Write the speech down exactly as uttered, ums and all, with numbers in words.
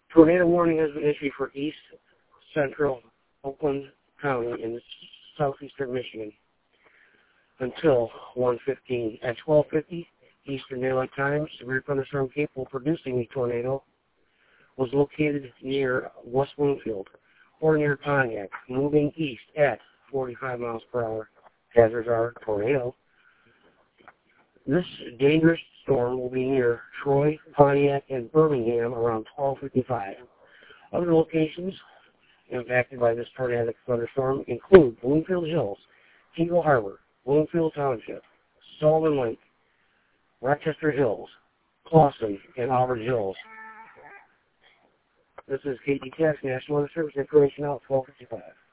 Tornado warning has been issued for east central Oakland County in southeastern Michigan until one fifteen. At twelve fifty Eastern Daylight Time, severe thunderstorm capable of producing a tornado was located near West Bloomfield or near Pontiac, moving east at forty-five miles per hour. Hazards are tornado. This dangerous storm will be near Troy, Pontiac, and Birmingham around twelve fifty-five. Other locations impacted by this tornadic thunderstorm include Bloomfield Hills, Eagle Harbor, Bloomfield Township, Sullivan Lake, Rochester Hills, Clawson, and Auburn Hills. This is K T T X National Weather Service information out at twelve fifty-five.